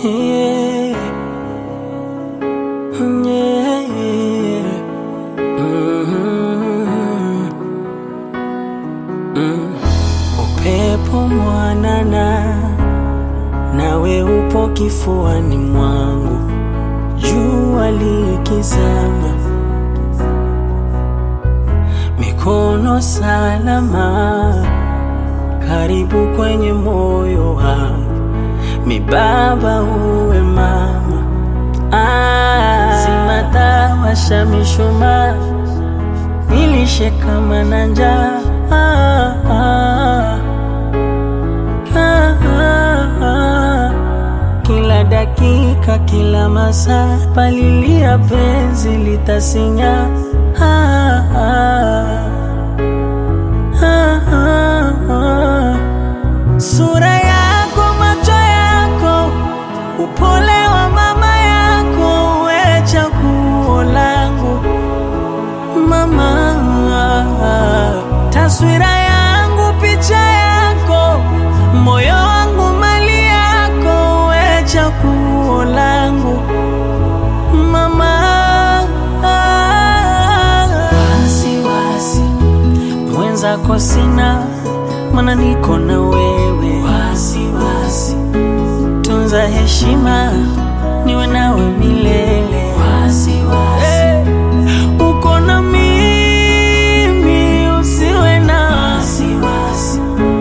Yeah. Yeah. Upepo mwanana, nawe upo kifuani mwangu, jua likizama, mikono salama, karibu kwenye moyo wangu, mi baba uwe mama. Zima taa, washa mishumaa, nilishe kama na njaa. Kila dakika, kila masaa, palilia penzi litasinya. Sura yako, macho yako, upole wa mama yako, we chaguo langu mama. Taswira yangu, picha yako, moyo wangu, mali yako, we chaguo langu mama. Wasiwasi mwenzako sina, mana niko na wewe. Wasiwasi, tunza heshima, niwe nawe milele. Wasiwasi, uko na mimi, usiwe na wasiwasi.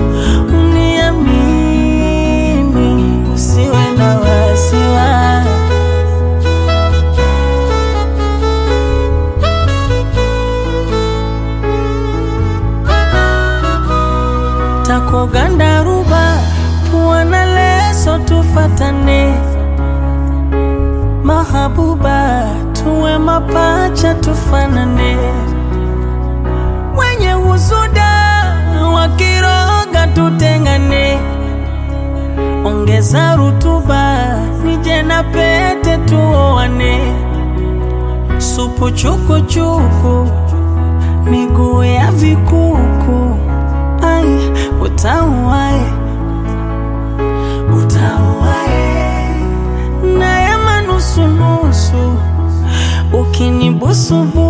Uniamini, usiwe na wasiwasi. Tako gandaruba, puana leso tufatane. Mahabuba, tuwe mapacha tufanane. Wenye husuda, wakiroga tutengane. Ongeza rutuba, nije na pete tuoane. Supu chuku chuku, miguu ya vikuku. Ai, utawae, utawae, na ya manusu nusu, ukinibusu